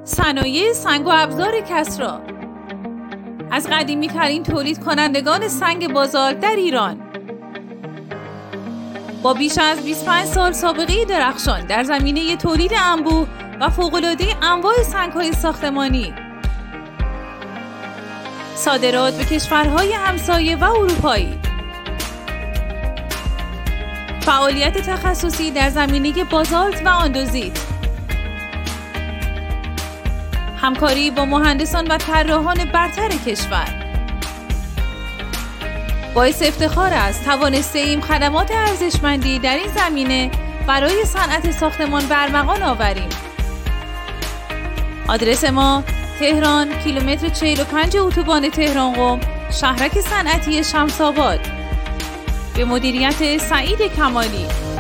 صنایع سنگ و ابزار کسری از قدیمی ترین تولید کنندگان سنگ بازالت در ایران. با بیش از 25 سال سابقه درخشان در زمینه تولید انبوه و فوق‌العاده انواع سنگ‌های ساختمانی، صادرات به کشورهای همسایه و اروپایی، فعالیت تخصصی در زمینه بازالت و آندوزیت، همکاری با مهندسان و طراحان برتر کشور. باعث افتخار است توانسته‌ایم خدمات ارزشمندی در این زمینه برای صنعت ساختمان به ارمغان آوریم. آدرس ما: تهران، کیلومتر 45 اتوبان تهران قم، شهرک صنعتی شمس‌آباد. به مدیریت سعید کمالی.